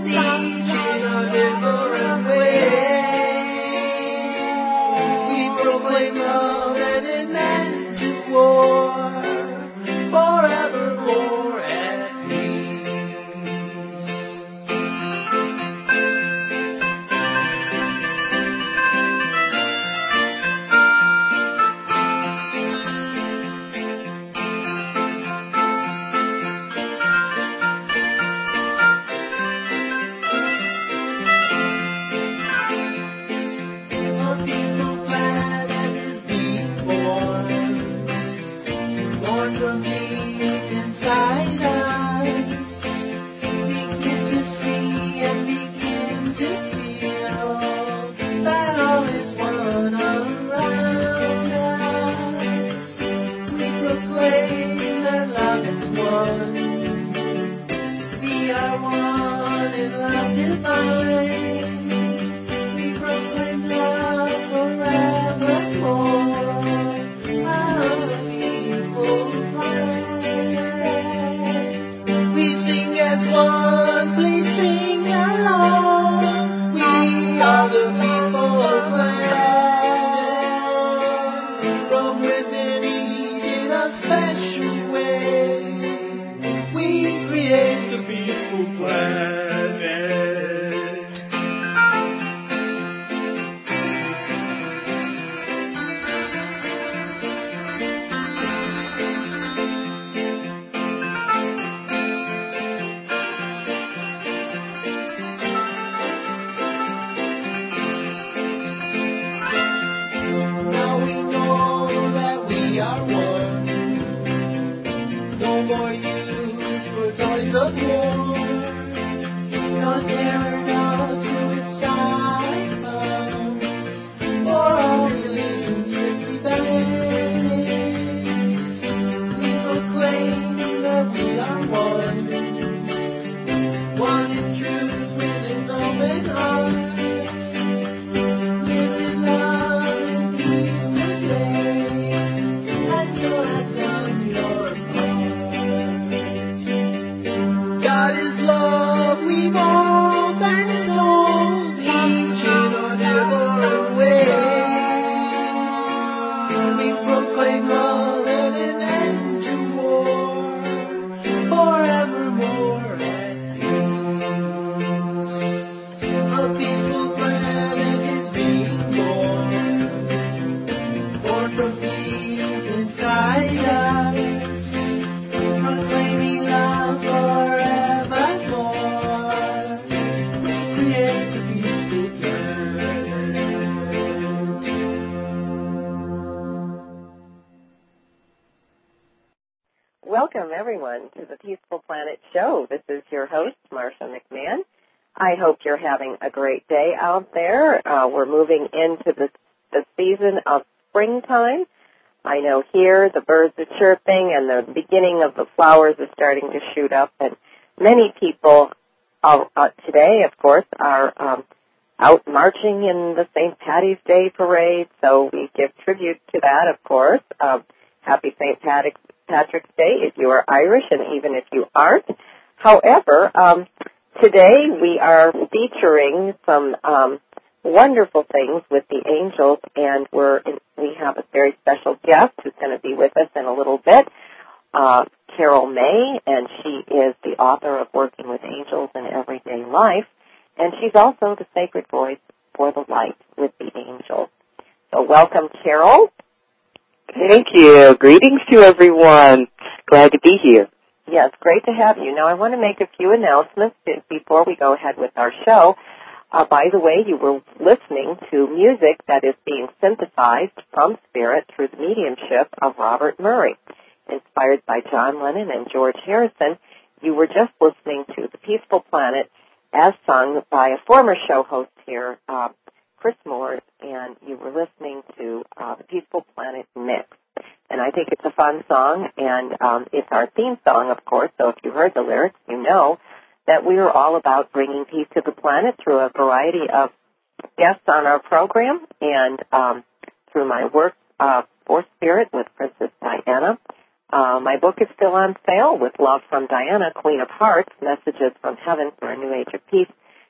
each in a different way. We proclaim love and an end to war, forevermore at peace. A peaceful planet is being born from deep inside us. Begin to see and begin to feel that all is one around us. We proclaim that love is one. We are one in love divine. We proclaim love forevermore. We sing as one, please sing along. We are the peaceful planet. From within each in a special way, we create the peaceful planet. Now we know that we are one. No more use for toys of war. No terror, no suicide bombs. For all illusions simply vanish. We proclaim that we are one. One in truth with an open heart. Live in love and peace today, and you'll have done your part. God is love, we've all been told, each in our different way. We proclaim love and an end to war, forevermore at peace. A peaceful planet is being born from deep inside us, proclaiming love forevermore. We create the peaceful planet. Welcome, everyone, to the Peaceful Planet Show. This is your host, Marsha McMahon. I hope you're having a great day out there. We're moving into the season of springtime. I know here the birds are chirping and the beginning of the flowers are starting to shoot up, and many people today, of course, are out marching in the St. Patty's Day parade, so we give tribute to that, of course. Happy St. Patrick's Day if you are Irish and even if you aren't. However, today we are featuring some wonderful things with the angels, and we have a very special guest who's going to be with us in a little bit, Carol May, and she is the author of Working with Angels in Everyday Life, and she's also the sacred voice for the light with the angels. So welcome, Carol. Thank you. Greetings to everyone. Glad to be here. Yes, great to have you. Now, I want to make a few announcements before we go ahead with our show. By the way, you were listening to music that is being synthesized from spirit through the mediumship of Robert Murray, inspired by John Lennon and George Harrison. You were just listening to The Peaceful Planet as sung by a former show host here, Chris Moore, and you were listening to The Peaceful Planet Mix. And I think it's a fun song, and it's our theme song, of course, so if you heard the lyrics, you know that we are all about bringing peace to the planet through a variety of guests on our program and through my work for Spirit with Princess Diana. My book is still on sale with Love from Diana, Queen of Hearts, Messages from Heaven for a New Age of Peace.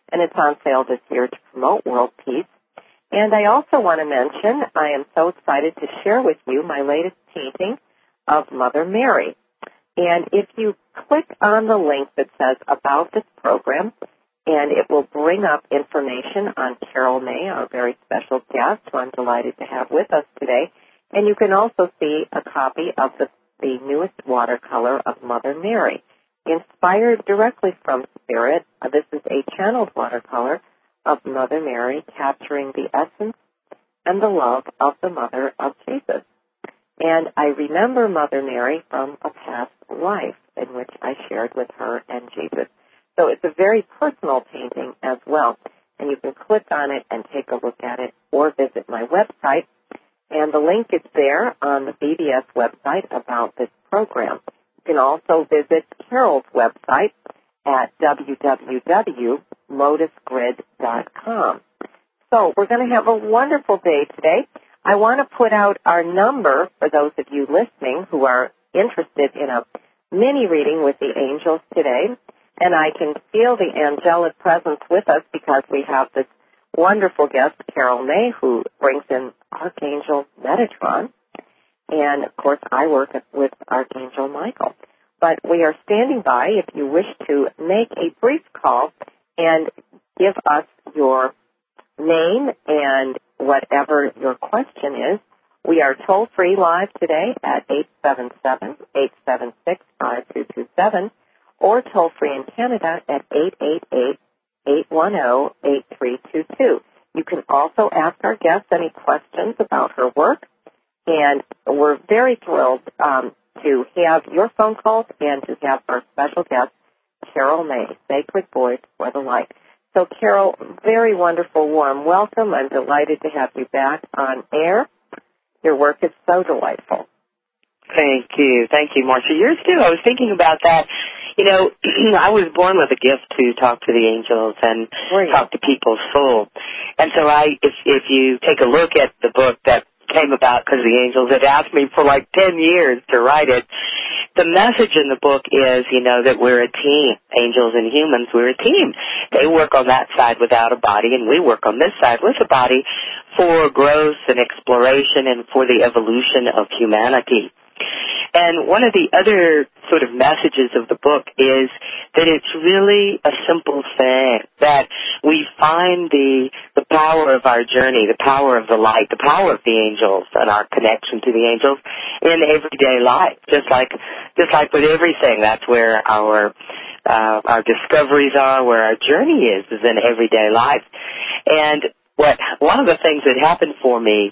and it's on sale this year to promote world peace. And I also want to mention I am so excited to share with you my latest painting of Mother Mary. And if you click on the link that says About This Program, and it will bring up information on Carol May, our very special guest, who I'm delighted to have with us today. And you can also see a copy of the newest watercolor of Mother Mary, inspired directly from Spirit. This is a channeled watercolor of Mother Mary, capturing the essence and the love of the Mother of Jesus. And I remember Mother Mary from a past life in which I shared with her and Jesus. So it's a very personal painting as well. And you can click on it and take a look at it or visit my website. And the link is there on the BBS website about this program. You can also visit Carol's website at www.lotusgrid.com. So we're going to have a wonderful day today. I want to put out our number for those of you listening who are interested in a mini reading with the angels today. And I can feel the angelic presence with us because we have this wonderful guest, Carol May, who brings in Archangel Metatron. And, of course, I work with Archangel Michael. But we are standing by if you wish to make a brief call and give us your name and whatever your question is. We are toll-free live today at 877-876-5227 or toll-free in Canada at 888-810-8322. You can also ask our guest any questions about her work, and we're very thrilled to have your phone calls and to have our special guest, Carol May, Sacred Voice for the Light. So, Carol, very wonderful, warm welcome. I'm delighted to have you back on air. Your work is so delightful. Thank you, Marcia. Yours too. I was thinking about that. You know, I was born with a gift to talk to the angels and talk to people's soul. And so if you take a look at the book that came about because the angels had asked me for like 10 years to write it, the message in the book is, you know, that we're a team. Angels and humans, we're a team. They work on that side without a body, and we work on this side with a body for growth and exploration and for the evolution of humanity. And one of the other sort of messages of the book is that it's really a simple thing, that we find the power of our journey, the power of the light, the power of the angels and our connection to the angels in everyday life. Just like with everything, that's where our discoveries are, where our journey is in everyday life. And one of the things that happened for me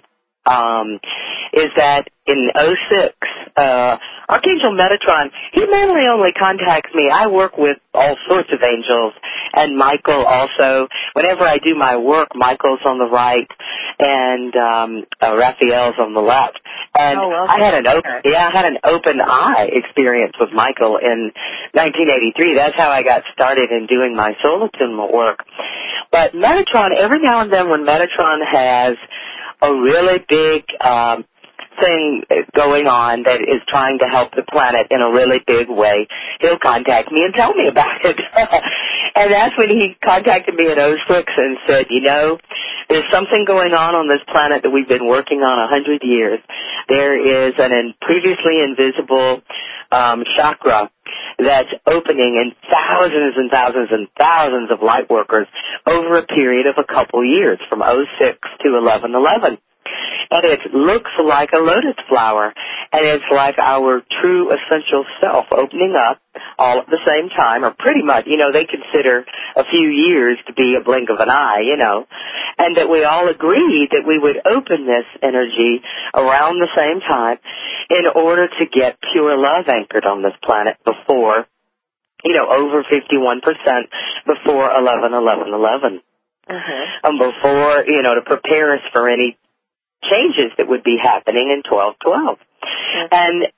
is that in 2006, Archangel Metatron, he mainly only contacts me. I work with all sorts of angels, and Michael also. Whenever I do my work, Michael's on the right, and Raphael's on the left. And I had an open eye experience with Michael in 1983. That's how I got started in doing my soul attunement work. But Metatron, every now and then when Metatron has a really big thing going on that is trying to help the planet in a really big way, he'll contact me and tell me about it. And that's when he contacted me in 2006 and said, you know, there's something going on this planet that we've been working on 100 years. There is an previously invisible chakra that's opening in thousands and thousands and thousands of light workers over a period of a couple years, from 2006 to 1111. And it looks like a lotus flower, and it's like our true essential self opening up all at the same time, or pretty much, you know, they consider a few years to be a blink of an eye, you know, and that we all agreed that we would open this energy around the same time in order to get pure love anchored on this planet before, you know, over 51% before 11-11-11. And before, you know, to prepare us for any changes that would be happening in 12-12. And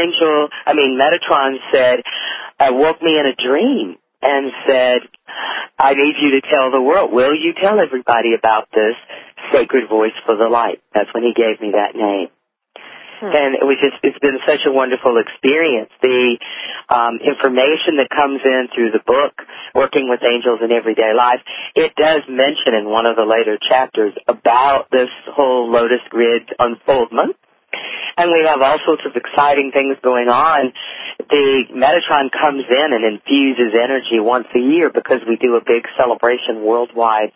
Metatron said, woke me in a dream and said, I need you to tell the world. Will you tell everybody about this Sacred Voice for the Light? That's when he gave me that name. And it's been such a wonderful experience. The information that comes in through the book, Working with Angels in Everyday Life, it does mention in one of the later chapters about this whole Lotus Grid unfoldment. And we have all sorts of exciting things going on. The Metatron comes in and infuses energy once a year because we do a big celebration worldwide.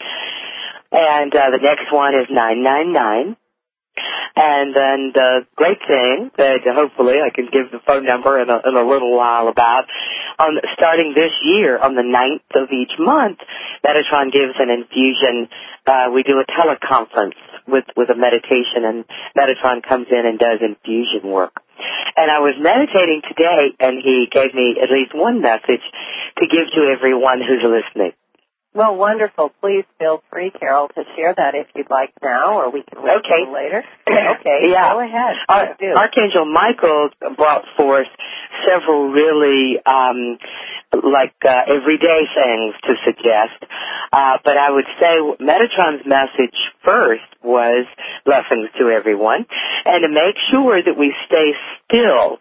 And the next one is 999. And then the great thing that hopefully I can give the phone number in a little while about, starting this year on the 9th of each month, Metatron gives an infusion. We do a teleconference with a meditation, and Metatron comes in and does infusion work. And I was meditating today, and he gave me at least one message to give to everyone who's listening. Well, wonderful. Please feel free, Carol, to share that if you'd like now, or we can wait until later. Okay, yeah. Go ahead. Archangel Michael brought forth several really everyday things to suggest, but I would say Metatron's message first was blessings to everyone, and to make sure that we stay still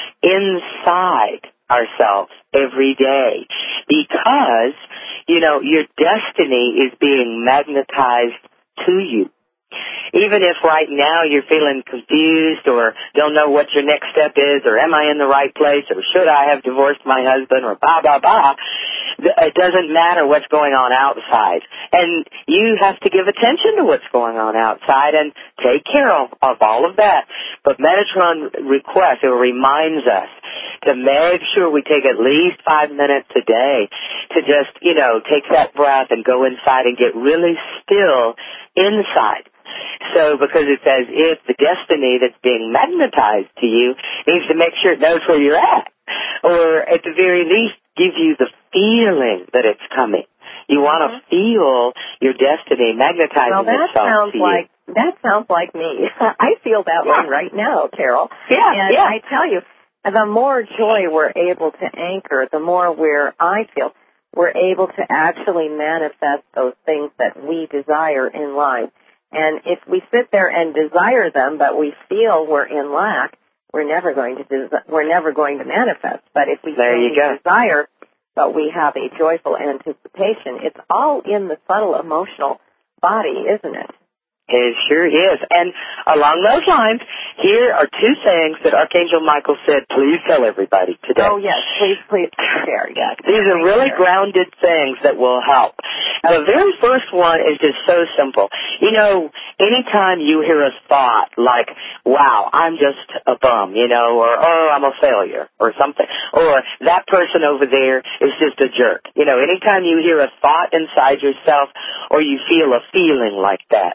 inside ourselves every day, because, your destiny is being magnetized to you. Even if right now you're feeling confused or don't know what your next step is, or am I in the right place, or should I have divorced my husband, or blah, blah, blah, it doesn't matter what's going on outside. And you have to give attention to what's going on outside and take care of all of that. But Metatron requests, or reminds us to make sure we take at least 5 minutes a day to just, take that breath and go inside and get really still inside. So, because it's as if the destiny that's being magnetized to you needs to make sure it knows where you're at, or at the very least give you the feeling that it's coming. You want to feel your destiny magnetizing itself to you. That sounds like me. I feel that way right now, Carol. Yeah, and I tell you, the more joy we're able to anchor, the more we're able to actually manifest those things that we desire in life. And if we sit there and desire them, but we feel we're in lack, we're never going to manifest. But if we desire, but we have a joyful anticipation, it's all in the subtle emotional body, isn't it? It sure is. And along those lines, here are two things that Archangel Michael said, please tell everybody today. Oh, yes. Please share. Yes. These are really grounded things that will help. Now, the very first one is just so simple. Anytime you hear a thought like, wow, I'm just a bum, or, oh, I'm a failure, or something, or that person over there is just a jerk. Anytime you hear a thought inside yourself, or you feel a feeling like that,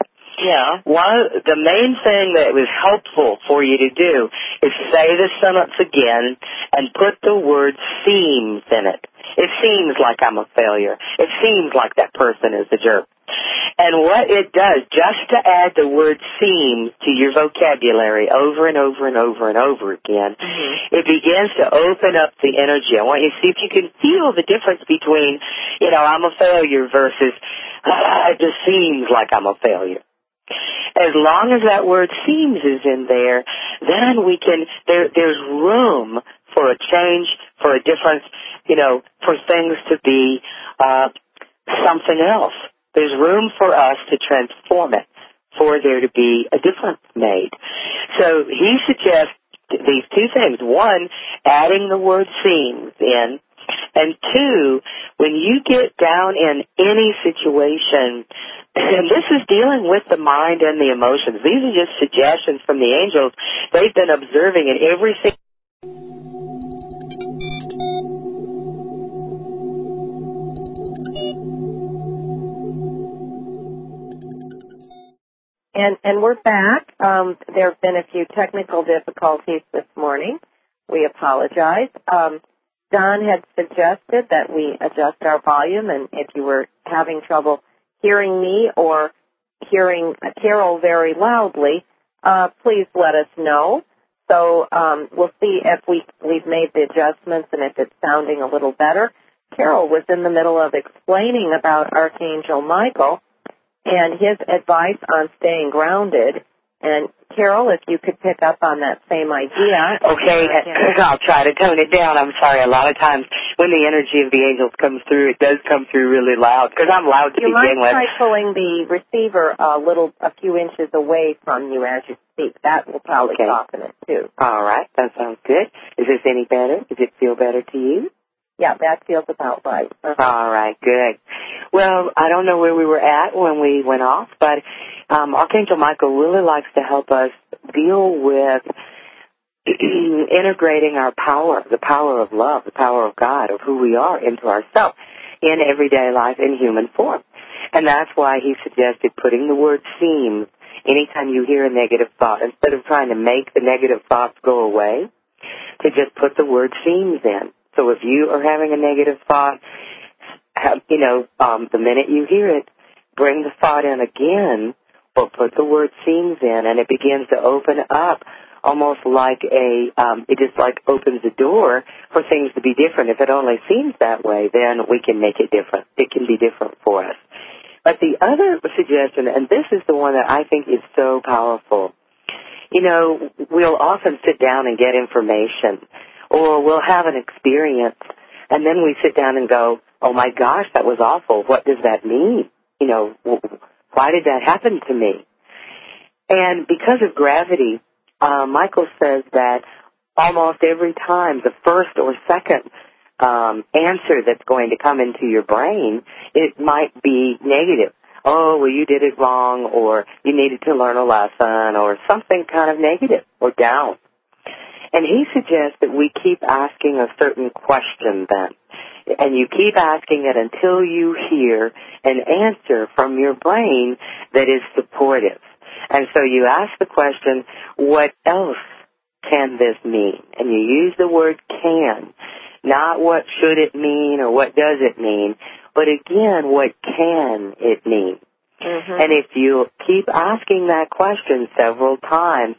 the main thing that was helpful for you to do is say the sentence again and put the word seems in it. It seems like I'm a failure. It seems like that person is a jerk. And what it does, just to add the word seems to your vocabulary over and over and over and over again, it begins to open up the energy. I want you to see if you can feel the difference between, I'm a failure versus it just seems like I'm a failure. As long as that word seems is in there, then there's room for a change, for a difference, for things to be something else. There's room for us to transform it, for there to be a difference made. So he suggests these two things. One, adding the word seems in. And two, when you get down in any situation, and this is dealing with the mind and the emotions. These are just suggestions from the angels. They've been observing in everything. And we're back. There have been a few technical difficulties this morning. We apologize. Don had suggested that we adjust our volume, and if you were having trouble hearing me or hearing Carol very loudly, please let us know. So we'll see if we've made the adjustments and if it's sounding a little better. Carol was in the middle of explaining about Archangel Michael and his advice on staying grounded And Carol, if you could pick up on that same idea. Okay, I'll try to tone it down. I'm sorry. A lot of times when the energy of the angels comes through, it does come through really loud because I'm loud to begin with. You might try pulling the receiver a few inches away from you as you speak. That will probably soften it too. All right, that sounds good. Is this any better? Does it feel better to you? Yeah, that feels about right. All right, good. Well, I don't know where we were at when we went off, but Archangel Michael really likes to help us deal with integrating our power, the power of love, the power of God, of who we are into ourselves in everyday life in human form. And that's why he suggested putting the word seems anytime you hear a negative thought. Instead of trying to make the negative thoughts go away, to just put the word seems in. So if you are having a negative thought, the minute you hear it, bring the thought in again or put the word seems in, and it begins to open up almost like it just like opens the door for things to be different. If it only seems that way, then we can make it different. It can be different for us. But the other suggestion, and this is the one that I think is so powerful, we'll often sit down and get information, or we'll have an experience, and then we sit down and go, oh my gosh, that was awful. What does that mean? Why did that happen to me? And because of gravity, Michael says that almost every time the first or second answer that's going to come into your brain, it might be negative. Oh, well, you did it wrong, or you needed to learn a lesson, or something kind of negative or down. And he suggests that we keep asking a certain question then. And you keep asking it until you hear an answer from your brain that is supportive. And so you ask the question, what else can this mean? And you use the word can, not what should it mean or what does it mean, but again, what can it mean? Mm-hmm. And if you keep asking that question several times,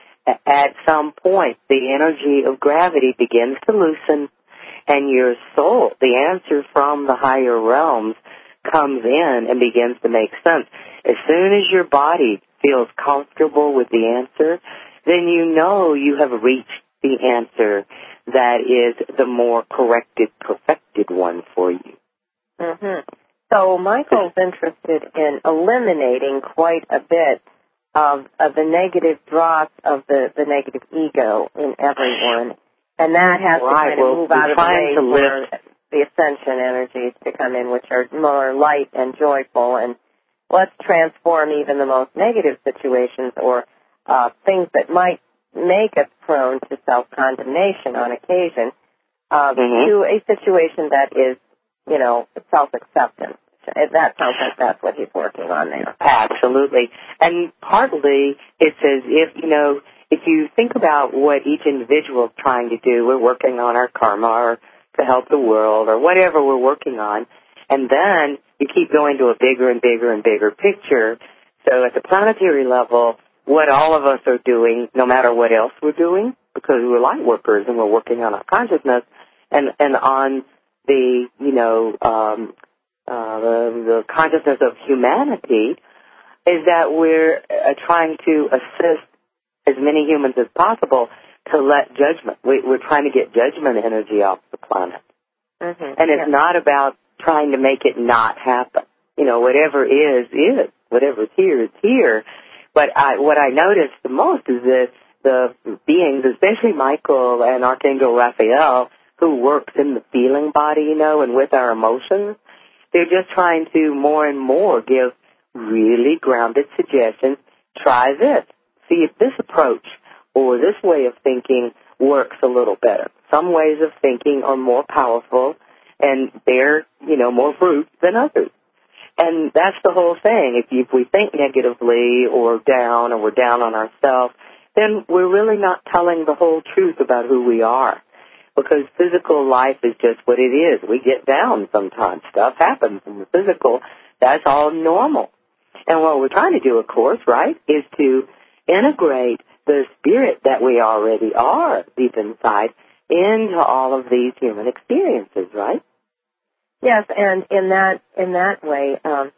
at some point, the energy of gravity begins to loosen, and your soul, the answer from the higher realms, comes in and begins to make sense. As soon as your body feels comfortable with the answer, then you know you have reached the answer that is the more corrected, perfected one for you. Mm-hmm. So Michael's interested in eliminating quite a bit of the negative drops of the negative ego in everyone. And that has to kind of move out of the way for the ascension energies to come in, which are more light and joyful. And let's transform even the most negative situations or things that might make us prone to self-condemnation on occasion to a situation that is, self-acceptance. That sounds like that's what he's working on there. Absolutely. And partly it's as if you think about what each individual is trying to do, we're working on our karma or to help the world or whatever we're working on, and then you keep going to a bigger and bigger and bigger picture. So at the planetary level, what all of us are doing, no matter what else we're doing, because we're light workers and we're working on our consciousness and on the, the consciousness of humanity, is that we're trying to assist as many humans as possible to let judgment. We're trying to get judgment energy off the planet. Mm-hmm. And it's not about trying to make it not happen. Whatever is. Whatever's here is here. But what I noticed the most is that the beings, especially Michael and Archangel Raphael, who works in the feeling body, and with our emotions, they're just trying to more and more give really grounded suggestions. Try this. See if this approach or this way of thinking works a little better. Some ways of thinking are more powerful and bear, more fruit than others. And that's the whole thing. If we think negatively or we're down on ourselves, then we're really not telling the whole truth about who we are. Because physical life is just what it is. We get down sometimes. Stuff happens in the physical. That's all normal. And what we're trying to do, of course, right, is to integrate the spirit that we already are deep inside into all of these human experiences, right? Yes, and in that way,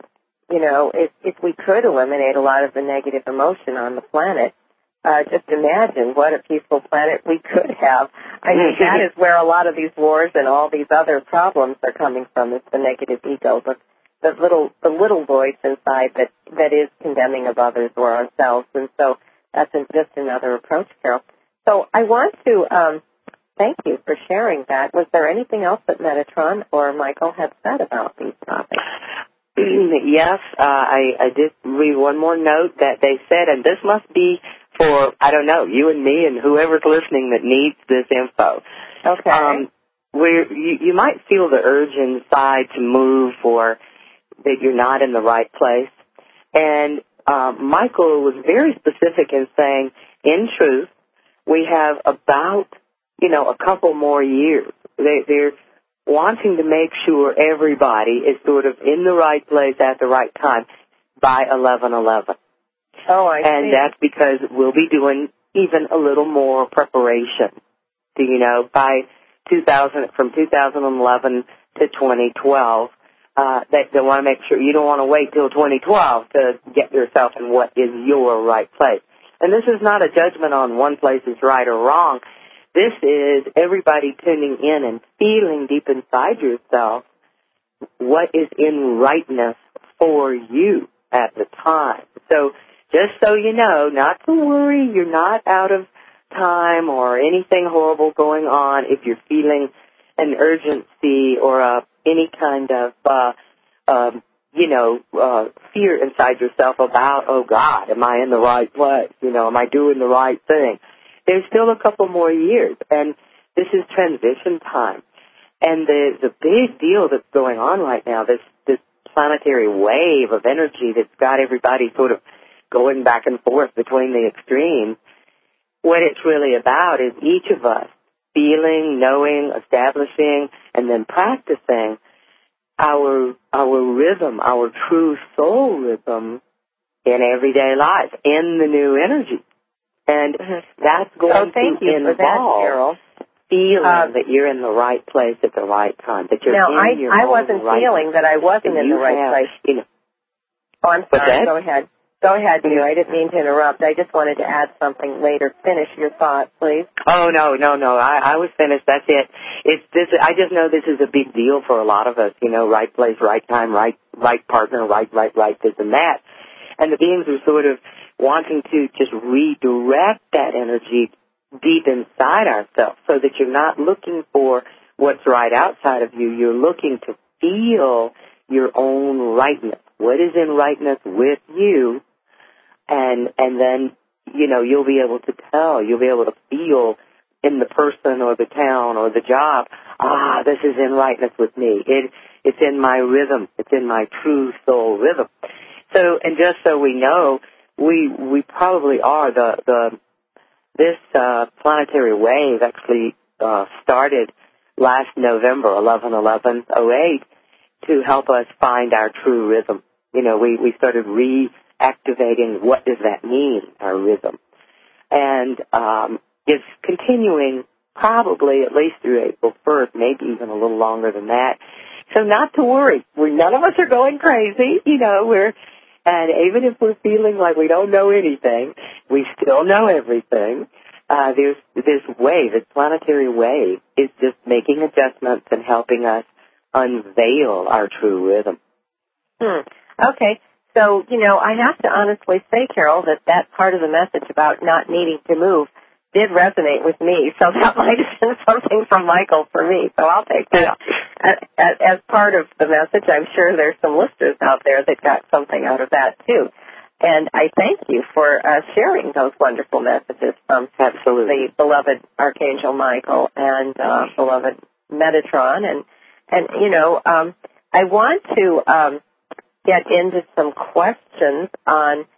if we could eliminate a lot of the negative emotion on the planet, just imagine what a peaceful planet we could have. I mean, that is where a lot of these wars and all these other problems are coming from, is the negative ego, the little voice inside that is condemning of others or ourselves. And so that's just another approach, Carol. So I want to thank you for sharing that. Was there anything else that Metatron or Michael had said about these topics? Yes, I did read one more note that they said, and this must be for, I don't know, you and me and whoever's listening that needs this info. Okay. You might feel the urge inside to move, or that you're not in the right place. And Michael was very specific in saying, in truth, we have about, a couple more years. They're wanting to make sure everybody is sort of in the right place at the right time by 11/11. Oh, I see. And that's because we'll be doing even a little more preparation. By from 2011 to 2012, they want to make sure you don't want to wait till 2012 to get yourself in what is your right place. And this is not a judgment on one place is right or wrong. This is everybody tuning in and feeling deep inside yourself what is in rightness for you at the time. So just so you know, not to worry, you're not out of time or anything horrible going on if you're feeling an urgency or any kind of, fear inside yourself about, oh, God, am I in the right place? Am I doing the right thing? There's still a couple more years, and this is transition time. And the big deal that's going on right now, this planetary wave of energy that's got everybody sort of going back and forth between the extremes, what it's really about is each of us feeling, knowing, establishing, and then practicing our rhythm, our true soul rhythm in everyday life, in the new energy. And that's going to involve feeling that you're in the right place at the right time, that you're in your I wasn't feeling that I wasn't in the right place. Oh, I'm sorry. Go ahead. Go ahead, dear. I didn't mean to interrupt. I just wanted to add something later. Finish your thought, please. Oh, no. I was finished. That's it. I just know this is a big deal for a lot of us, right place, right time, right partner, right, this and that. And the beings are sort of wanting to just redirect that energy deep inside ourselves so that you're not looking for what's right outside of you. You're looking to feel your own rightness. What is in rightness with you? And then, you'll be able to tell, you'll be able to feel in the person or the town or the job, this is in rightness with me. It's in my rhythm. It's in my true soul rhythm. So, and just so we know, we probably are this planetary wave actually started last November, 11/11/08, to help us find our true rhythm. We started reactivating what does that mean, our rhythm. And it's continuing probably at least through April 1st, maybe even a little longer than that. So not to worry. None of us are going crazy. And even if we're feeling like we don't know anything, we still know everything. There's this wave, this planetary wave, is just making adjustments and helping us unveil our true rhythm. Okay. So, I have to honestly say, Carol, that part of the message about not needing to move did resonate with me. So that might have been something from Michael for me. So I'll take that as part of the message. I'm sure there's some listeners out there that got something out of that, too. And I thank you for sharing those wonderful messages from the beloved Archangel Michael and beloved Metatron. And I want to get into some questions on,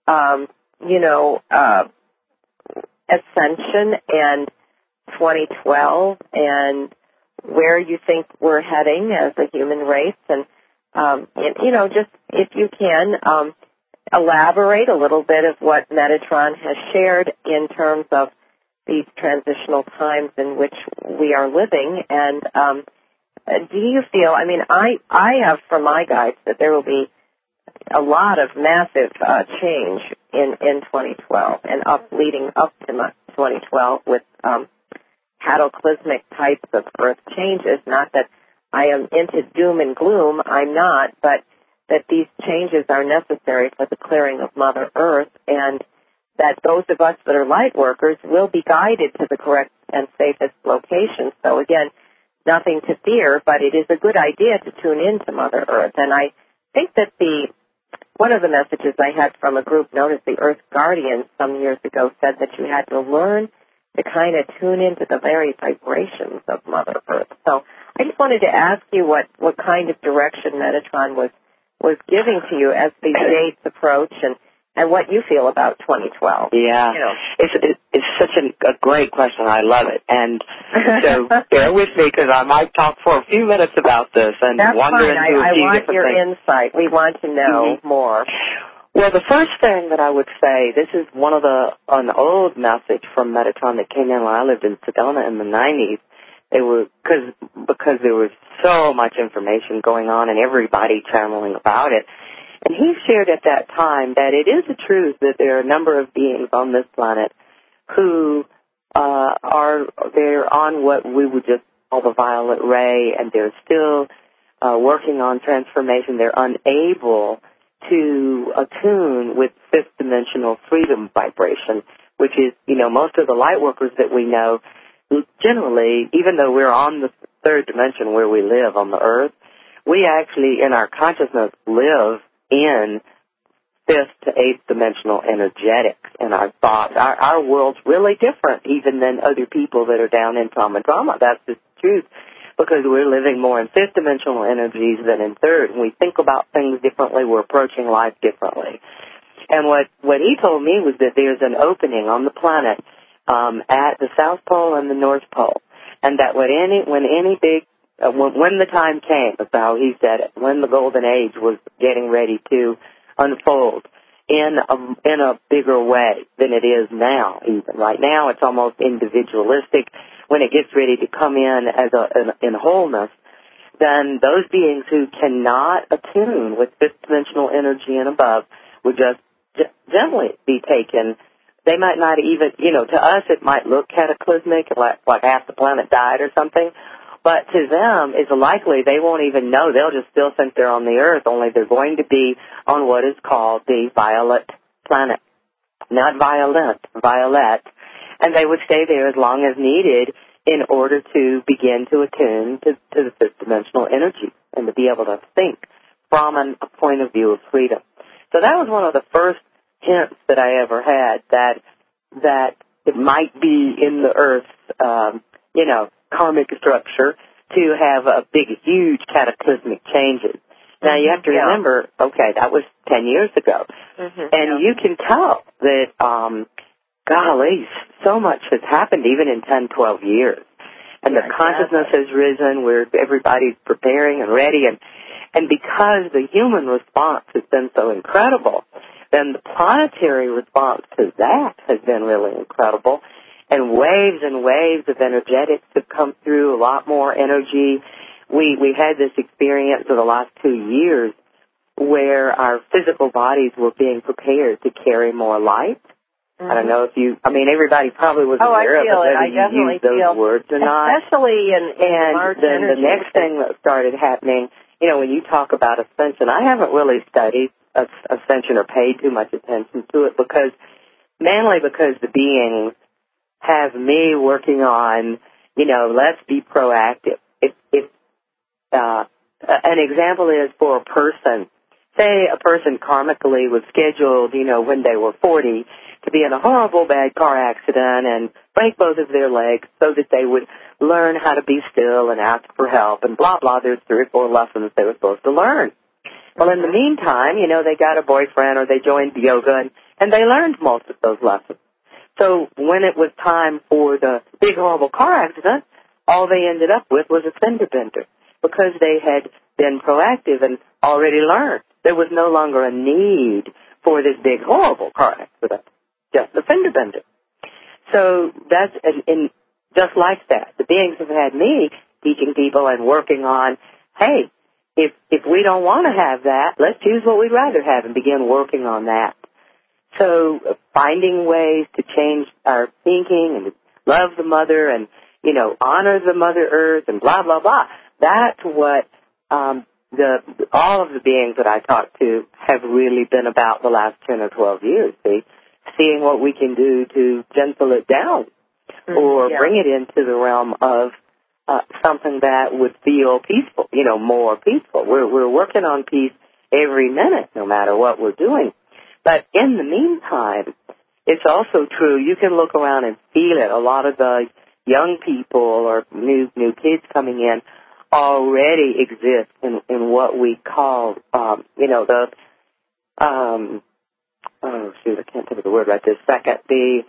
Ascension and 2012 and where you think we're heading as a human race. And just if you can, elaborate a little bit of what Metatron has shared in terms of these transitional times in which we are living. And do you feel, I have from my guides that there will be a lot of massive change in 2012 and leading up to 2012 with cataclysmic types of Earth changes. Not that I am into doom and gloom, I'm not, but that these changes are necessary for the clearing of Mother Earth, and that those of us that are light workers will be guided to the correct and safest location. So again, nothing to fear, but it is a good idea to tune in to Mother Earth. And I think that one of the messages I had from a group known as the Earth Guardians some years ago said that you had to learn to kind of tune into the very vibrations of Mother Earth. So I just wanted to ask you what kind of direction Metatron was giving to you as these dates approach, and what you feel about 2012. Yeah, it's such a great question. I love it, and so bear with me because I might talk for a few minutes about this and wander into a few different things. I want your insight. We want to know more. Well, the first thing that I would say, this is an old message from Metatron that came in when I lived in Sedona in the 90s. They were, because there was so much information going on and everybody channeling about it. And he shared at that time that it is the truth that there are a number of beings on this planet who they're on what we would just call the violet ray, and they're still working on transformation. They're unable to attune with fifth dimensional freedom vibration, which is, most of the light workers that we know, generally, even though we're on the third dimension where we live on the earth, we actually, in our consciousness, live in fifth to eighth dimensional energetics in our thoughts. Our world's really different even than other people that are down in trauma. That's just the truth, because we're living more in fifth dimensional energies than in third. And we think about things differently. We're approaching life differently. And what he told me was that there's an opening on the planet at the South Pole and the North Pole, and that when the time came, that's how he said it, when the golden age was getting ready to unfold in a bigger way than it is now. Even right now, it's almost individualistic. When it gets ready to come in as in wholeness, then those beings who cannot attune with fifth dimensional energy and above would just gently be taken. They might not even, to us it might look cataclysmic, like half the planet died or something, but to them it's likely they won't even know. They'll just still think they're on the earth, only they're going to be on what is called the violet planet. Not violent, violet. And they would stay there as long as needed in order to begin to attune to the fifth dimensional energy and to be able to think from a point of view of freedom. So that was one of the first hints that I ever had, that it might be in the Earth's, karmic structure to have a big, huge cataclysmic changes. Now you have to remember, that was 10 years ago. Mm-hmm. And you can tell that, golly, so much has happened even in 10, 12 years. And the consciousness has risen where everybody's preparing and ready. And because the human response has been so incredible, then the planetary response to that has been really incredible. And waves of energetics have come through, a lot more energy. We had this experience for the last 2 years where our physical bodies were being prepared to carry more light. Mm-hmm. I don't know if everybody probably was aware of it, whether you used those words or not. Especially in March then energy. The next thing that started happening, when you talk about ascension, I haven't really studied ascension or paid too much attention to it mainly because the beings have me working on, let's be proactive. If an example is for a person, say a person karmically was scheduled, when they were 40 to be in a horrible bad car accident and break both of their legs so that they would learn how to be still and ask for help and blah, blah. There's 3 or 4 lessons they were supposed to learn. Well, in the meantime, they got a boyfriend or they joined yoga and they learned most of those lessons. So when it was time for the big horrible car accident, all they ended up with was a fender bender because they had been proactive and already learned. There was no longer a need for this big horrible car accident, just a fender bender. So that's just like that. The beings have had me teaching people and working on, hey, if we don't want to have that, let's choose what we'd rather have and begin working on that. So finding ways to change our thinking and love the mother and, honor the Mother Earth and blah, blah, blah. That's what all of the beings that I talk to have really been about the last 10 or 12 years, seeing what we can do to gentle it down or bring it into the realm of something that would feel peaceful, more peaceful. We're working on peace every minute, no matter what we're doing. But in the meantime, it's also true, you can look around and feel it. A lot of the young people or new kids coming in already exist in what we call, I can't think of the word right this second. The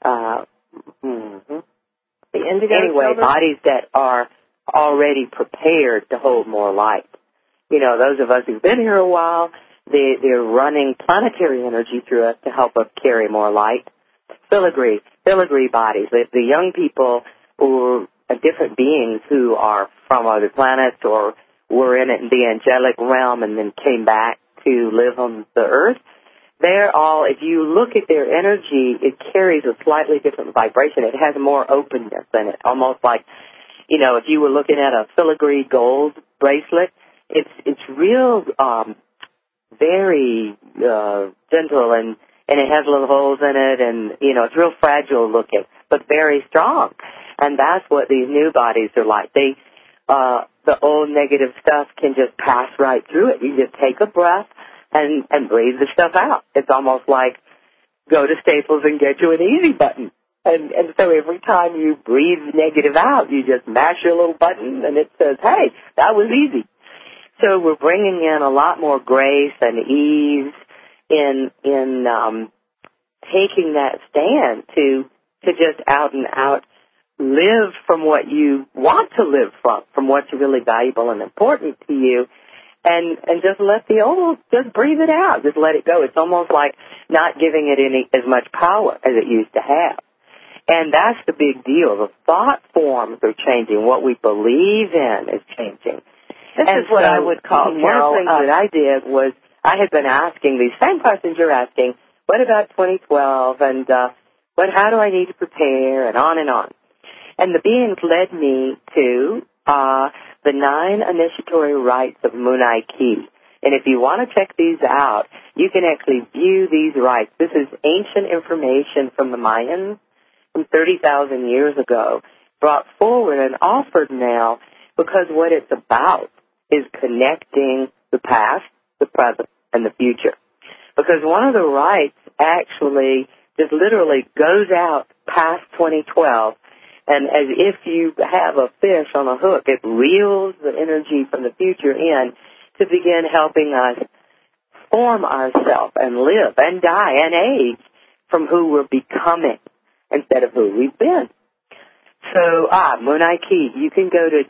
indigo children? Bodies that are already prepared to hold more light. Those of us who've been here a while, they're running planetary energy through us to help us carry more light. Filigree bodies. The young people who are different beings who are from other planets or were in it in the angelic realm and then came back to live on the earth, they're all, if you look at their energy, it carries a slightly different vibration. It has more openness in it, almost like, if you were looking at a filigree gold bracelet, it's real, very gentle and it has little holes in it and, it's real fragile looking, but very strong. And that's what these new bodies are like. The old negative stuff can just pass right through it. You just take a breath and breathe the stuff out. It's almost like go to Staples and get you an easy button. And so every time you breathe negative out, you just mash your little button and it says, hey, that was easy. So we're bringing in a lot more grace and ease in taking that stand to just out and out live from what you want to live from what's really valuable and important to you, and just let the old, just breathe it out, just let it go. It's almost like not giving it as much power as it used to have. And that's the big deal. The thought forms are changing. What we believe in is changing. This is what I would call, Carol, one of the things that I did was I had been asking these same questions you're asking. What about 2012? And how do I need to prepare? And on and on. And the beings led me to the 9 initiatory rites of Munai Ki. And if you want to check these out, you can actually view these rites. This is ancient information from the Mayans from 30,000 years ago, brought forward and offered now, because what it's about is connecting the past, the present, and the future. Because one of the rites actually just literally goes out past 2012, and as if you have a fish on a hook, it reels the energy from the future in to begin helping us form ourselves and live and die and age from who we're becoming instead of who we've been. So, Munai Ki, you can go to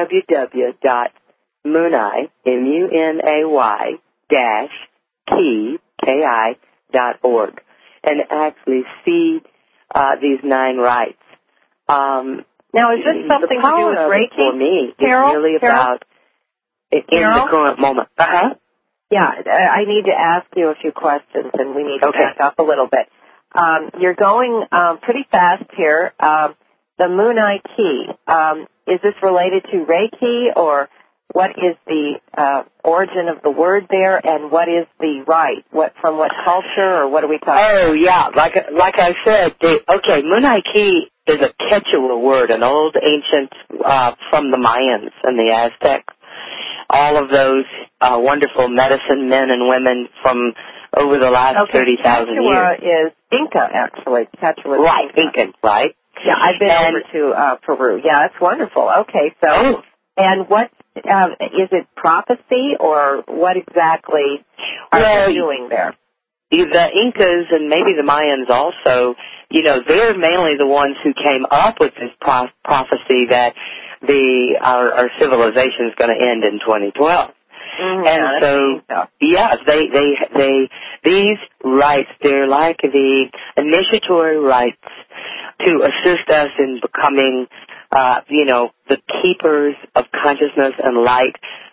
www.munai, M-U-N-A-Y, -ki, K-I.org, and actually see these 9 rites. Now, is this something to do with Reiki? For me, Carol, it's really about in the current moment. Yeah, I need to ask you a few questions, and we need to back up a little bit. You're going pretty fast here. The Munai Ki, is this related to Reiki, or what is the origin of the word there, and what is the rite? From what culture, or what are we talking about? Oh, yeah, like I said, Munai Ki is a Quechua word, an old ancient from the Mayans and the Aztecs. All of those wonderful medicine men and women from over the last 30,000 years. Quechua is Inca, actually. Quechua is right, Incan, right? Yeah, I've been over to Peru. Yeah, it's wonderful. Okay, so, and what, is it prophecy, or what exactly are you doing there? The Incas and maybe the Mayans also, they're mainly the ones who came up with this prophecy that our civilization is going to end in 2012. And so, yes, these rites, they're like the initiatory rites to assist us in becoming, the keepers of consciousness and light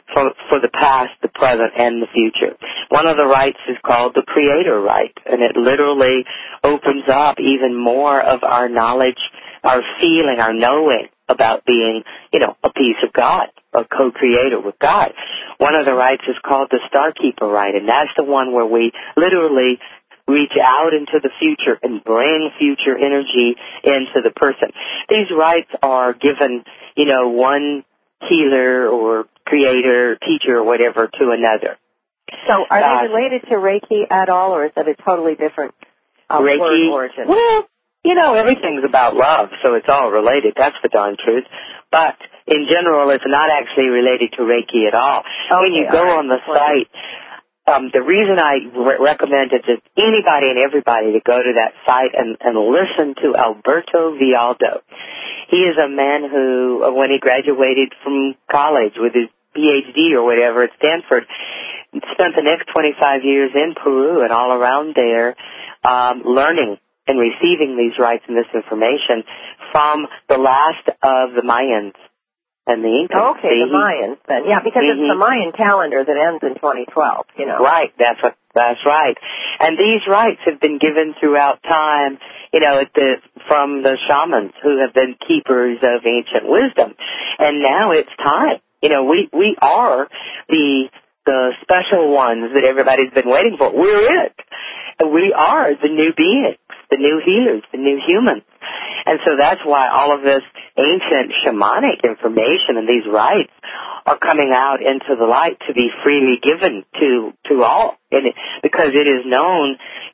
for the past, the present, and the future. One of the rites is called the Creator Rite, and it literally opens up even more of our knowledge, our feeling, our knowing about being, a piece of God, a co-creator with God. One of the rites is called the Starkeeper Rite, and that's the one where we literally reach out into the future and bring future energy into the person. These rites are given, one healer or creator, teacher, or whatever to another. So are they related to Reiki at all, or is that a totally different Reiki, word origin? Well, everything's about love, so it's all related. That's the darn truth. But in general, it's not actually related to Reiki at all. Okay, when you go on the site, the reason I recommended to anybody and everybody to go to that site and listen to Alberto Villoldo. He is a man who, when he graduated from college with his PhD or whatever at Stanford, spent the next 25 years in Peru and all around there learning and receiving these rites and this information from the last of the Mayans and the Incas. Okay, the Mayans then. Yeah, because it's the Mayan calendar that ends in 2012, Right, that's right. And these rites have been given throughout time, from the shamans who have been keepers of ancient wisdom. And now it's time. We are the special ones that everybody's been waiting for. We're it. We are the new beings, the new healers, the new humans. And so that's why all of this ancient shamanic information and these rites are coming out into the light to be freely given to all. Because it is known,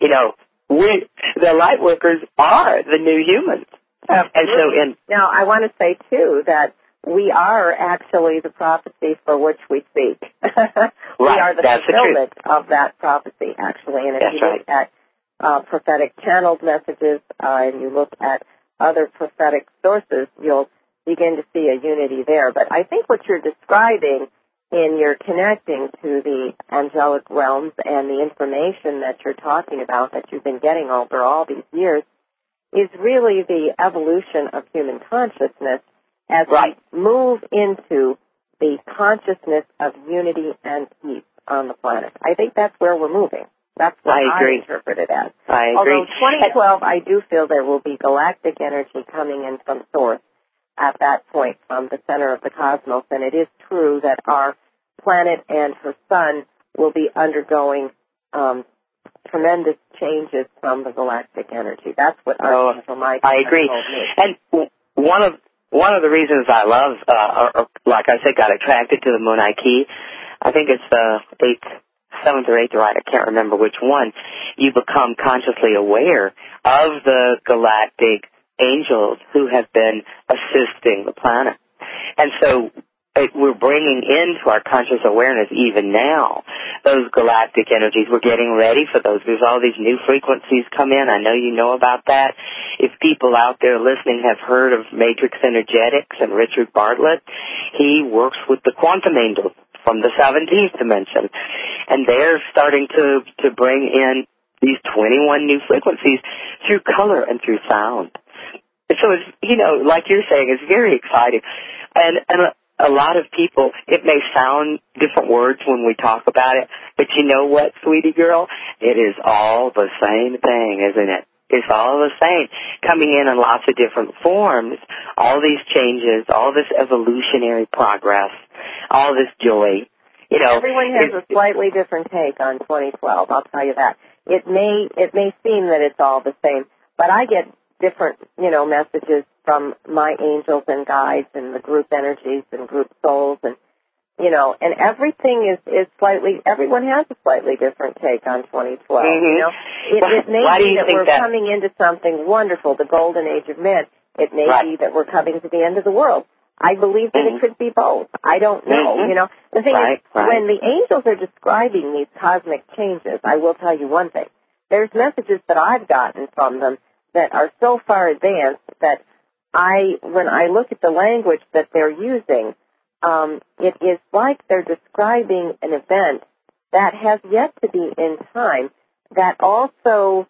the light workers are the new humans. And so now I want to say, too, that we are actually the prophecy for which we speak. We are the fulfillment of that prophecy, actually. And if you look at prophetic channeled messages and you look at other prophetic sources, you'll begin to see a unity there. But I think what you're describing in your connecting to the angelic realms and the information that you're talking about that you've been getting over all these years is really the evolution of human consciousness as we move into the consciousness of unity and peace on the planet. I think that's where we're moving. That's what I interpret it as. I agree. Although 2012, I do feel there will be galactic energy coming in from Source at that point from the center of the cosmos, and it is true that our planet and her sun will be undergoing tremendous changes from the galactic energy. That's what Archangel Michael I agree. told me. And one of the reasons I love, or like I said, got attracted to the Monarchy, I think it's the 7th or 8th rite, I can't remember which one, you become consciously aware of the galactic angels who have been assisting the planet. And so we're bringing into our conscious awareness even now those galactic energies. We're getting ready for those. There's all these new frequencies come in. I know you know about that. If people out there listening have heard of Matrix Energetics and Richard Bartlett, he works with the quantum angels from the 17th dimension. And they're starting to bring in these 21 new frequencies through color and through sound. So it's, like you're saying, it's very exciting. And a lot of people, it may sound different words when we talk about it, but you know what, sweetie girl? It is all the same thing, isn't it? It's all the same, coming in lots of different forms, all these changes, all this evolutionary progress, all this joy. Everyone has a slightly different take on 2012, I'll tell you that. It may seem that it's all the same, but I get different, messages from my angels and guides and the group energies and group souls and everything is slightly, everyone has a slightly different take on 2012, Mm-hmm. It may be that we're coming into something wonderful, the golden age of men. It may be that we're coming to the end of the world. I believe that it could be both. I don't know, The thing is, when the angels are describing these cosmic changes, I will tell you one thing. There's messages that I've gotten from them that are so far advanced that when I look at the language that they're using, it is like they're describing an event that has yet to be in time that also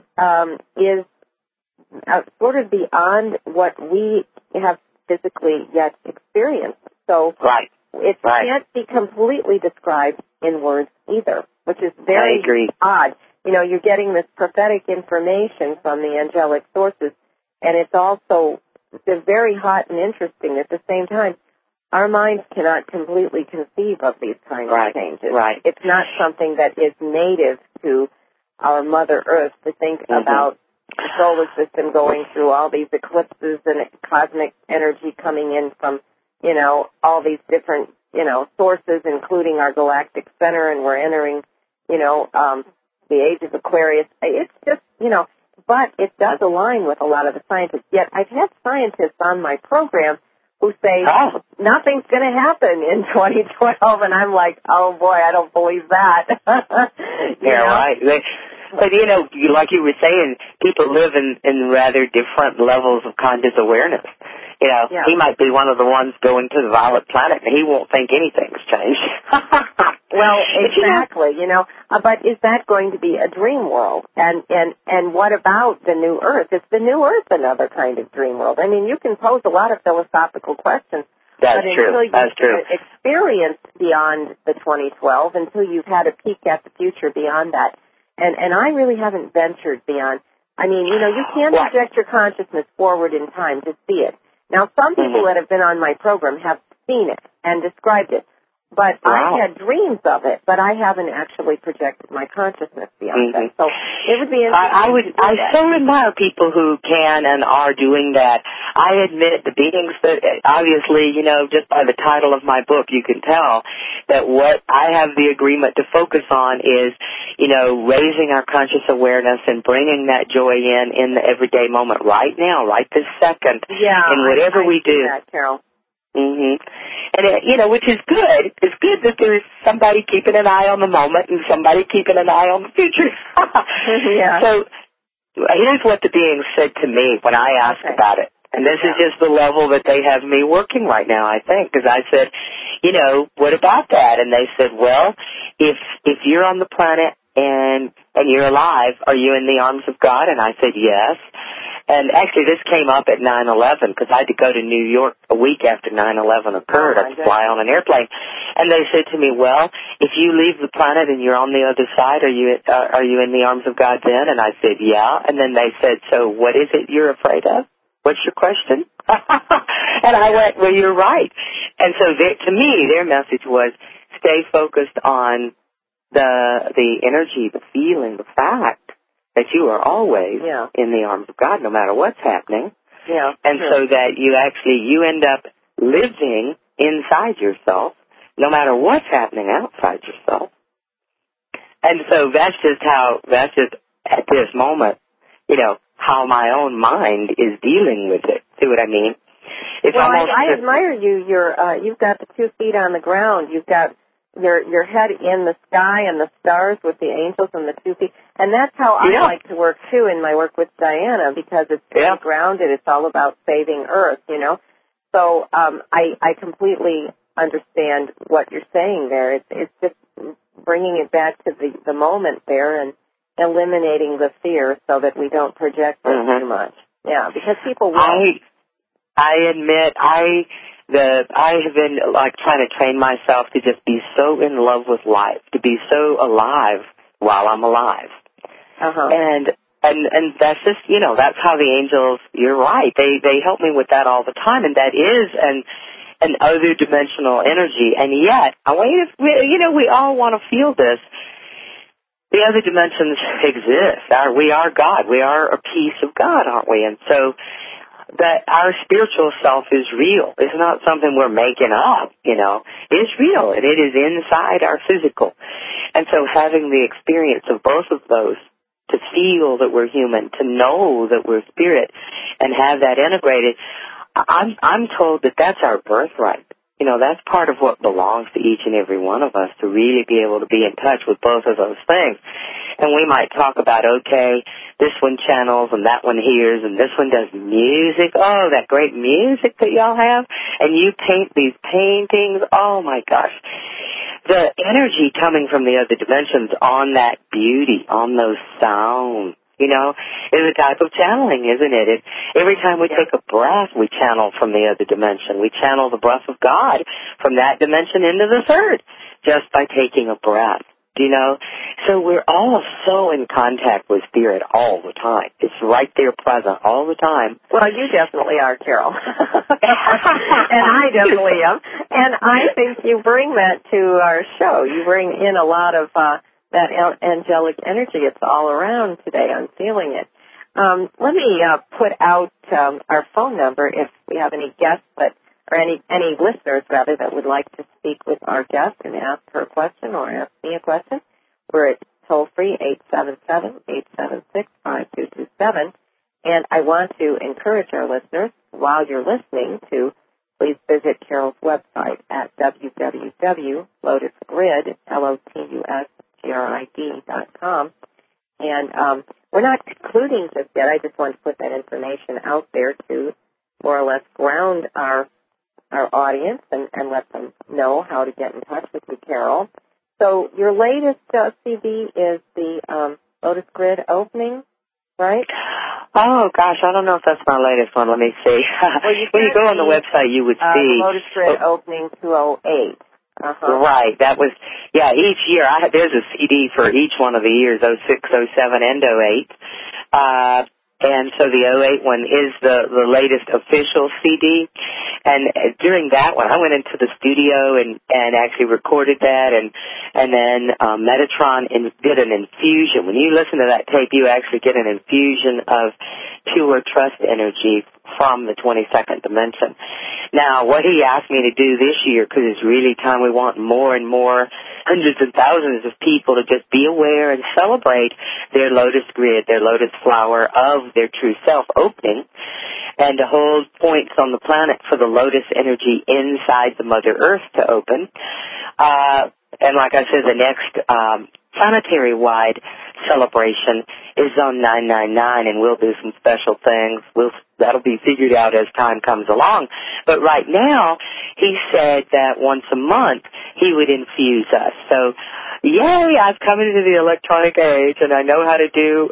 is sort of beyond what we have physically yet experienced. So it can't be completely described in words either, which is very odd. You know, you're getting this prophetic information from the angelic sources, and it's also very hot and interesting at the same time. Our minds cannot completely conceive of these kinds of changes. Right. It's not something that is native to our Mother Earth to think about the solar system going through all these eclipses and cosmic energy coming in from, you know, all these different, you know, sources, including our galactic center, and we're entering, you know, the age of Aquarius. It's just, you know, but it does align with a lot of the scientists. Yet I've had scientists on my program who say nothing's going to happen in 2012, and I'm like, oh boy, I don't believe that. Right. But, you know, like you were saying, people live in rather different levels of conscious awareness. You know, he might be one of the ones going to the violet planet, and he won't think anything's changed. Well, exactly, you know. But is that going to be a dream world? And what about the new Earth? Is the new Earth another kind of dream world? I mean, you can pose a lot of philosophical questions. That's true. Until you've experienced beyond the 2012, until you've had a peek at the future beyond that. And I really haven't ventured beyond. I mean, you know, you can project your consciousness forward in time to see it. Now, some people that have been on my program have seen it and described it, but I had dreams of it, but I haven't actually projected my consciousness beyond that. So it would be interesting. I so admire people who can and are doing that. I admit the beings that, obviously, you know, just by the title of my book, you can tell that what I have the agreement to focus on is, you know, raising our conscious awareness and bringing that joy in the everyday moment right now, right this second, in whatever we do. That, Carol. And, you know, which is good. It's good that there's somebody keeping an eye on the moment and somebody keeping an eye on the future. So here's what the beings said to me when I asked about it. And this is just the level that they have me working right now, I think, because I said, you know, what about that? And they said, well, if you're on the planet and you're alive, are you in the arms of God? And I said, yes. And actually, this came up at 9/11 because I had to go to New York a week after 9/11 occurred. I had to fly on an airplane, and they said to me, "Well, if you leave the planet and you're on the other side, are you in the arms of God then?" And I said, "Yeah." And then they said, "So what is it you're afraid of? What's your question?" And I went, "Well, you're right." And so to me, their message was, stay focused on the energy, the feeling, the fact that you are always in the arms of God, no matter what's happening. And so that you end up living inside yourself, no matter what's happening outside yourself. And so that's just at this moment, you know, how my own mind is dealing with it. See what I mean? It's I admire you. You've got the 2 feet on the ground. You've got your head in the sky and the stars with the angels and the 2 feet. And that's how I like to work, too, in my work with Diana, because it's very grounded. It's all about saving Earth, you know. So I completely understand what you're saying there. It's just bringing it back to the moment there and eliminating the fear so that we don't project it too much. Yeah, because people will. I admit I have been like trying to train myself to just be so in love with life, to be so alive while I'm alive. And that's just, you know, that's how the angels, you're right, they help me with that all the time, and that is an other dimensional energy. And yet, you know, we all want to feel this. The other dimensions exist. We are God. We are a piece of God, aren't we? And so that our spiritual self is real. It's not something we're making up, you know. It's real, and it is inside our physical. And so having the experience of both of those, to feel that we're human, to know that we're spirit, and have that integrated, I'm told that that's our birthright. You know, that's part of what belongs to each and every one of us, to really be able to be in touch with both of those things. And we might talk about, okay, this one channels and that one hears and this one does music. Oh, that great music that y'all have. And you paint these paintings. Oh, my gosh. The energy coming from the other dimensions on that beauty, on those sounds, is a type of channeling, isn't it? Every time we take a breath, we channel from the other dimension. We channel the breath of God from that dimension into the third just by taking a breath. So we're all so in contact with Spirit all the time. It's right there present all the time. Well, you definitely are, Carol. And I definitely am. And I think you bring that to our show. You bring in a lot of that angelic energy. It's all around today. I'm feeling it. Let me put out our phone number if we have any guests, or any listeners, rather, that would like to speak with our guest and ask her a question or ask me a question. We're at toll-free 877-876-5227. And I want to encourage our listeners, while you're listening, to please visit Carol's website at www.lotusgrid.com. And we're not concluding just yet. I just want to put that information out there to more or less ground our audience and let them know how to get in touch with you, Carol. So your latest CD is the Lotus Grid opening, right? Oh, gosh, I don't know if that's my latest one. Let me see. Well, when you go on the website, you would see. Lotus Grid opening 208. Right. That was, each year. There's a CD for each one of the years, 06, 07, and 08. And so the 08 one is the latest official CD. And during that one, I went into the studio and actually recorded that. And then Metatron did an infusion. When you listen to that tape, you actually get an infusion of pure trust energy from the 22nd dimension. Now, what he asked me to do this year, because it's really time, we want more and more, hundreds and thousands of people to just be aware and celebrate their Lotus Grid, their Lotus Flower of their true self opening, and to hold points on the planet for the Lotus energy inside the Mother Earth to open. And like I said, the next planetary-wide celebration is on 999, and we'll do some special things. That'll be figured out as time comes along. But right now, he said that once a month he would infuse us. So, yay, I've come into the electronic age, and I know how to do,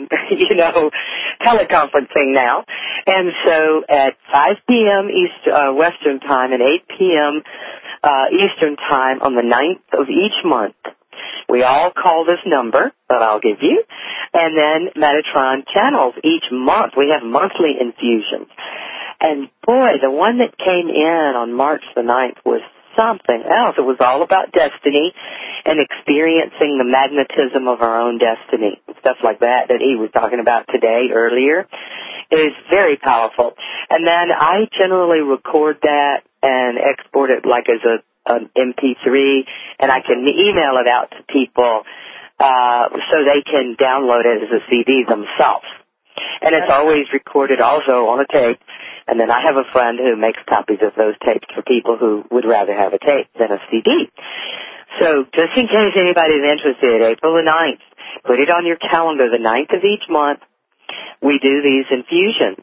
teleconferencing now. And so at 5 p.m. Western Time and 8 p.m. Eastern Time on the 9th of each month, we all call this number that I'll give you, and then Metatron channels each month. We have monthly infusions. And boy, the one that came in on March the 9th was something else. It was all about destiny and experiencing the magnetism of our own destiny, stuff like that he was talking about today earlier. It is very powerful. And then I generally record that and export it like as an MP3, and I can email it out to people so they can download it as a CD themselves. And it's always recorded also on a tape. And then I have a friend who makes copies of those tapes for people who would rather have a tape than a CD. So just in case anybody's interested, April the 9th, put it on your calendar, the 9th of each month, we do these infusions.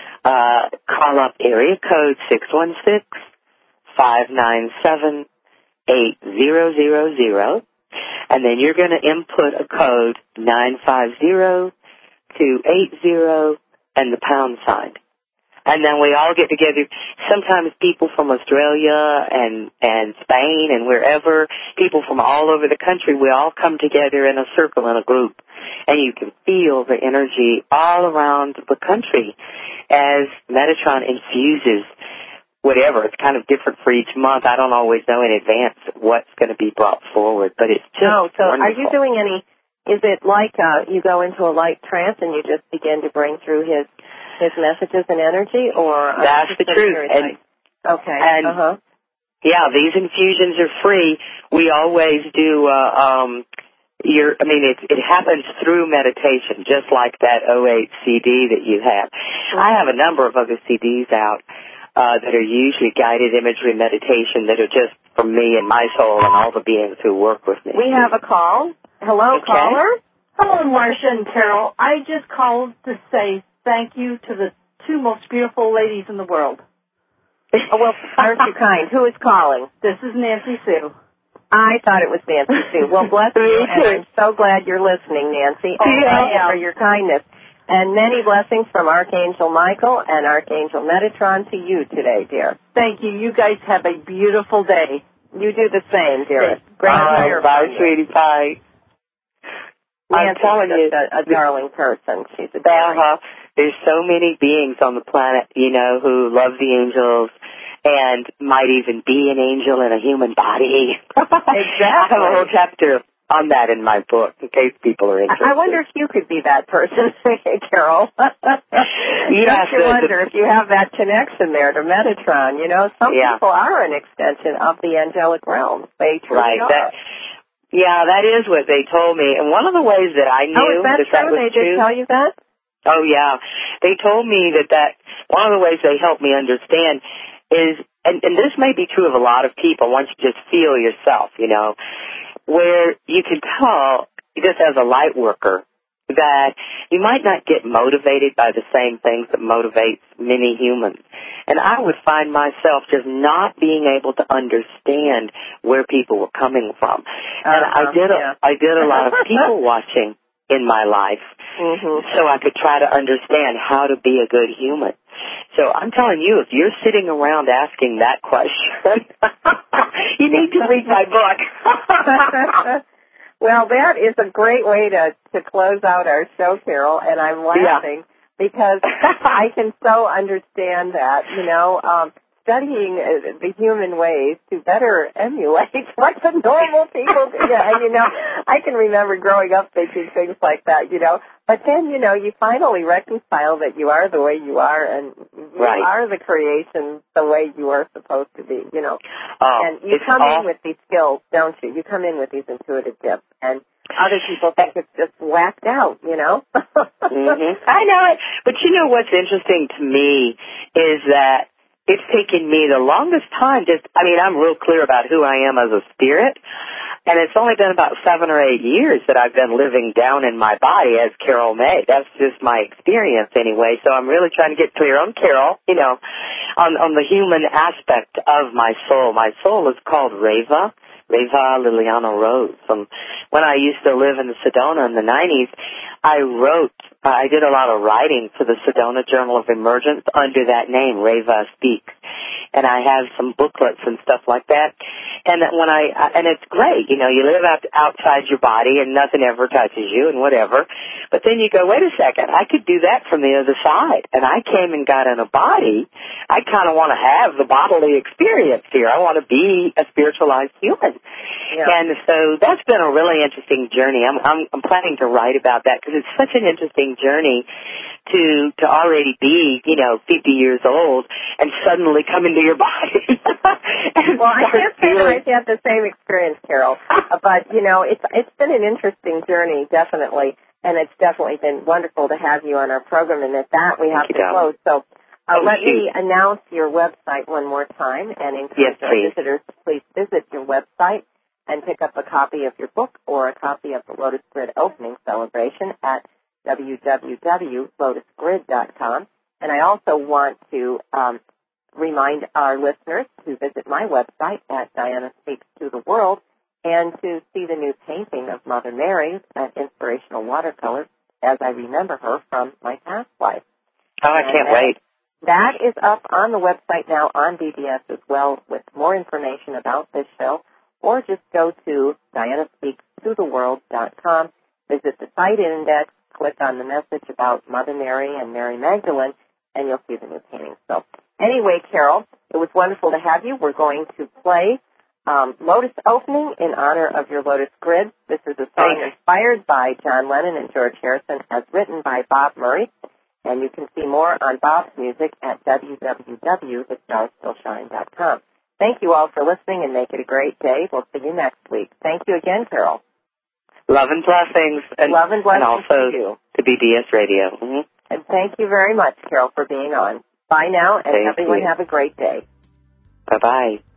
Call up area code 616-597-8000, and then you're going to input a code 950-280 and the pound sign. And then we all get together, sometimes people from Australia and Spain and wherever, people from all over the country, we all come together in a circle, in a group. And you can feel the energy all around the country as Metatron infuses whatever. It's kind of different for each month. I don't always know in advance what's going to be brought forward, but it's just so wonderful. Are you doing any, is it like you go into a light trance and you just begin to bring through his messages and energy, or that's the truth? And, okay. And yeah, these infusions are free. We always do. It happens through meditation, just like that 08 CD that you have. I have a number of other CDs out that are usually guided imagery meditation that are just for me and my soul and all the beings who work with me. We have a call. Hello, caller. Hello, Marcia and Carol. I just called to say thank you to the two most beautiful ladies in the world. Oh, well, aren't you kind? Who is calling? This is Nancy Sue. I thought it was Nancy, too. Well, bless you, and I'm so glad you're listening, Nancy. Thank you for your kindness. And many blessings from Archangel Michael and Archangel Metatron to you today, dear. Thank you. You guys have a beautiful day. You do the same, dearest. Great to hear bye, from you. sweetie pie. I'm telling you, a darling person. She's a darling. There's so many beings on the planet, who love the angels and might even be an angel in a human body. Exactly. I have a whole chapter on that in my book, in case people are interested. I wonder if you could be that person, Carol. Yes. I wonder if you have that connection there to Metatron. Some people are an extension of the angelic realm. They truly are. That is what they told me. And one of the ways that I knew that was they true. Did tell you that? Oh, yeah. They told me that one of the ways they helped me understand is, and this may be true of a lot of people once you just feel yourself, where you can tell, just as a light worker, that you might not get motivated by the same things that motivates many humans. And I would find myself just not being able to understand where people were coming from. And I did a lot of people watching in my life, so I could try to understand how to be a good human. So I'm telling you, if you're sitting around asking that question, you need to read my book. Well, that is a great way to close out our show, Carol, and I'm laughing because I can so understand that, studying the human ways to better emulate what the normal people do. And, I can remember growing up thinking things like that, But then, you finally reconcile that you are the way you are and you are the creation the way you are supposed to be, And you come in with these skills, don't you? You come in with these intuitive gifts. And other people think it's just whacked out, I know it. But what's interesting to me is that it's taken me the longest time I'm real clear about who I am as a spirit, and it's only been about 7 or 8 years that I've been living down in my body as Carol May. That's just my experience anyway, so I'm really trying to get clear on Carol, on the human aspect of my soul. My soul is called Reva Liliana Rose. When I used to live in the Sedona in the 90s, I did a lot of writing for the Sedona Journal of Emergence under that name, Reva Speaks. And I have some booklets and stuff like that. And it's great, you live outside your body and nothing ever touches you and whatever. But then you go, wait a second, I could do that from the other side. And I came and got in a body. I kind of want to have the bodily experience here. I want to be a spiritualized human. Yeah. And so that's been a really interesting journey. I'm planning to write about that because it's such an interesting journey to already be, 50 years old and suddenly come into your body. Well, I can't say that I've had the same experience, Carol, but, it's been an interesting journey, definitely, and it's definitely been wonderful to have you on our program, and at that we have to close. So let me announce your website one more time and encourage our visitors to please visit your website and pick up a copy of your book or a copy of the Lotus Grid opening celebration at www.lotusgrid.com. And I also want to remind our listeners to visit my website at Diana Speaks to the World and to see the new painting of Mother Mary, an inspirational watercolor, as I remember her from my past life. Oh, I can't wait. That is up on the website now on BBS as well with more information about this show, or just go to DianaSpeaksToTheWorld.com, visit the site index, click on the message about Mother Mary and Mary Magdalene, and you'll see the new painting. So anyway, Carol, it was wonderful to have you. We're going to play Lotus Opening in honor of your Lotus Grid. This is a song inspired by John Lennon and George Harrison as written by Bob Murray. And you can see more on Bob's music at www.thestarstillshine.com. Thank you all for listening and make it a great day. We'll see you next week. Thank you again, Carol. Love and blessings. And also to you. To BBS Radio. Mm-hmm. And thank you very much, Carol, for being on. Bye now, and everyone have a great day. Bye-bye.